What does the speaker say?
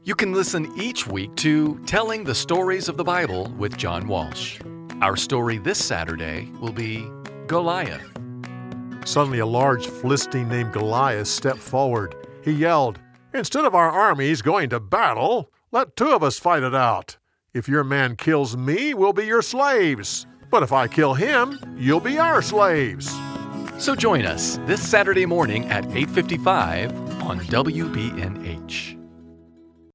You can listen each week to Telling the Stories of the Bible with John Walsh. Our story this Saturday will be Goliath. Suddenly, a large Philistine named Goliath stepped forward. He yelled, "Instead of our armies going to battle, let two of us fight it out. If your man kills me, we'll be your slaves. But if I kill him, you'll be our slaves." So join us this Saturday morning at 8:55 on WBNH.